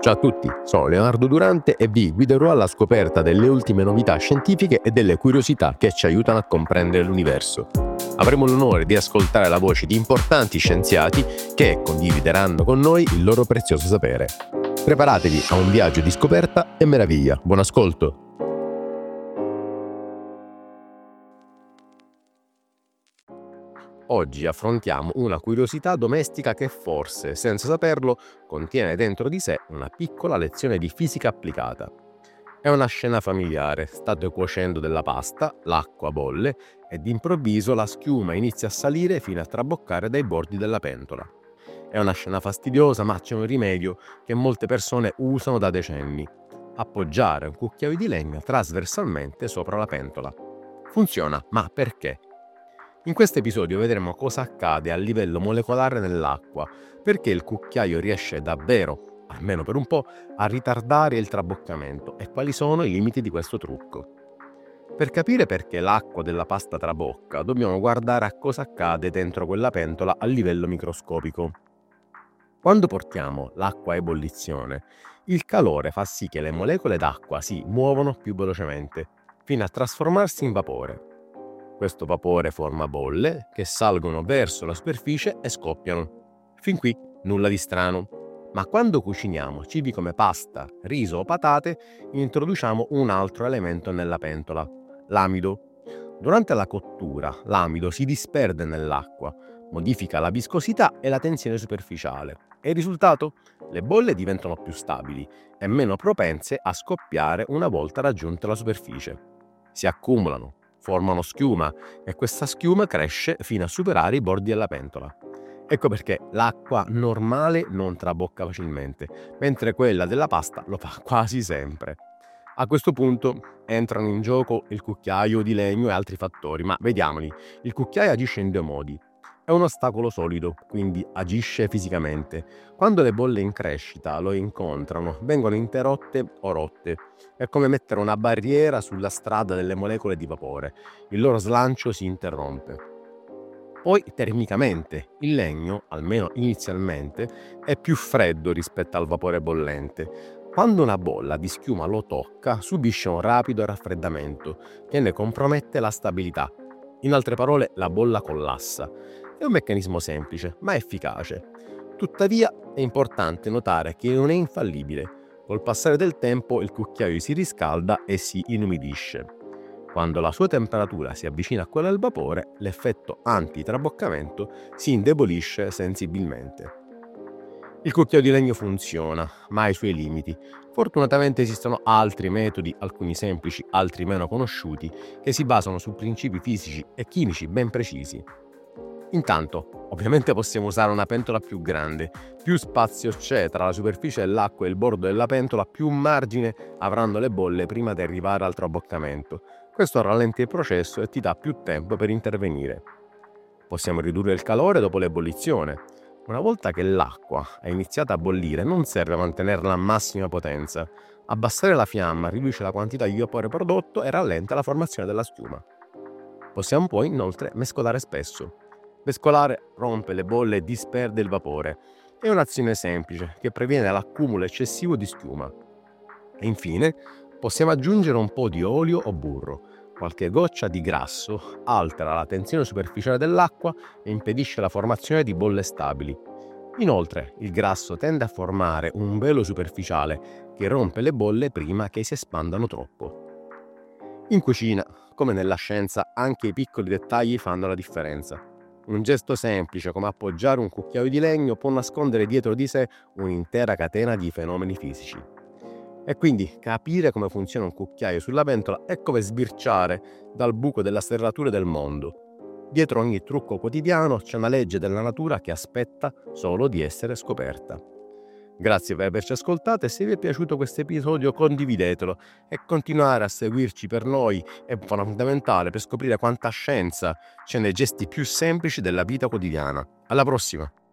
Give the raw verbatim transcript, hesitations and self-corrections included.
Ciao a tutti, sono Leonardo Durante e vi guiderò alla scoperta delle ultime novità scientifiche e delle curiosità che ci aiutano a comprendere l'universo. Avremo l'onore di ascoltare la voce di importanti scienziati che condivideranno con noi il loro prezioso sapere. Preparatevi a un viaggio di scoperta e meraviglia. Buon ascolto! Oggi affrontiamo una curiosità domestica che forse, senza saperlo, contiene dentro di sé una piccola lezione di fisica applicata. È una scena familiare: state cuocendo della pasta, l'acqua bolle e d'improvviso la schiuma inizia a salire fino a traboccare dai bordi della pentola. È una scena fastidiosa, ma c'è un rimedio che molte persone usano da decenni: appoggiare un cucchiaio di legno trasversalmente sopra la pentola. Funziona, ma perché? In questo episodio vedremo cosa accade a livello molecolare nell'acqua, perché il cucchiaio riesce davvero, almeno per un po', a ritardare il traboccamento e quali sono i limiti di questo trucco. Per capire perché l'acqua della pasta trabocca, dobbiamo guardare a cosa accade dentro quella pentola a livello microscopico. Quando portiamo l'acqua a ebollizione, il calore fa sì che le molecole d'acqua si muovono più velocemente, fino a trasformarsi in vapore. Questo vapore forma bolle che salgono verso la superficie e scoppiano. Fin qui nulla di strano. Ma quando cuciniamo cibi come pasta, riso o patate, introduciamo un altro elemento nella pentola: l'amido. Durante la cottura, l'amido si disperde nell'acqua, modifica la viscosità e la tensione superficiale. E il risultato? Le bolle diventano più stabili e meno propense a scoppiare una volta raggiunta la superficie. Si accumulano, formano schiuma e questa schiuma cresce fino a superare i bordi della pentola. Ecco perché l'acqua normale non trabocca facilmente, mentre quella della pasta lo fa quasi sempre. A questo punto entrano in gioco il cucchiaio di legno e altri fattori, ma vediamoli. Il cucchiaio agisce in due modi. È un ostacolo solido, quindi agisce fisicamente. Quando le bolle in crescita lo incontrano, vengono interrotte o rotte. È come mettere una barriera sulla strada delle molecole di vapore. Il loro slancio si interrompe. Poi, termicamente, il legno, almeno inizialmente, è più freddo rispetto al vapore bollente. Quando una bolla di schiuma lo tocca, subisce un rapido raffreddamento che ne compromette la stabilità. In altre parole, la bolla collassa. È un meccanismo semplice, ma efficace. Tuttavia, è importante notare che non è infallibile. Col passare del tempo il cucchiaio si riscalda e si inumidisce. Quando la sua temperatura si avvicina a quella del vapore, l'effetto antitraboccamento si indebolisce sensibilmente. Il cucchiaio di legno funziona, ma ha i suoi limiti. Fortunatamente esistono altri metodi, alcuni semplici, altri meno conosciuti, che si basano su principi fisici e chimici ben precisi. Intanto, ovviamente possiamo usare una pentola più grande. Più spazio c'è tra la superficie dell'acqua e il bordo della pentola, più margine avranno le bolle prima di arrivare al traboccamento. Questo rallenta il processo e ti dà più tempo per intervenire. Possiamo ridurre il calore dopo l'ebollizione. Una volta che l'acqua è iniziata a bollire, non serve mantenerla a massima potenza. Abbassare la fiamma riduce la quantità di vapore prodotto e rallenta la formazione della schiuma. Possiamo poi inoltre mescolare spesso. Mescolare rompe le bolle e disperde il vapore. È un'azione semplice che previene l'accumulo eccessivo di schiuma. E infine possiamo aggiungere un po' di olio o burro. Qualche goccia di grasso altera la tensione superficiale dell'acqua e impedisce la formazione di bolle stabili. Inoltre, il grasso tende a formare un velo superficiale che rompe le bolle prima che si espandano troppo. In cucina, come nella scienza, anche i piccoli dettagli fanno la differenza. Un gesto semplice come appoggiare un cucchiaio di legno può nascondere dietro di sé un'intera catena di fenomeni fisici. E quindi capire come funziona un cucchiaio sulla pentola è come sbirciare dal buco della serratura del mondo. Dietro ogni trucco quotidiano c'è una legge della natura che aspetta solo di essere scoperta. Grazie per averci ascoltato e se vi è piaciuto questo episodio condividetelo e continuare a seguirci per noi è fondamentale per scoprire quanta scienza c'è nei gesti più semplici della vita quotidiana. Alla prossima!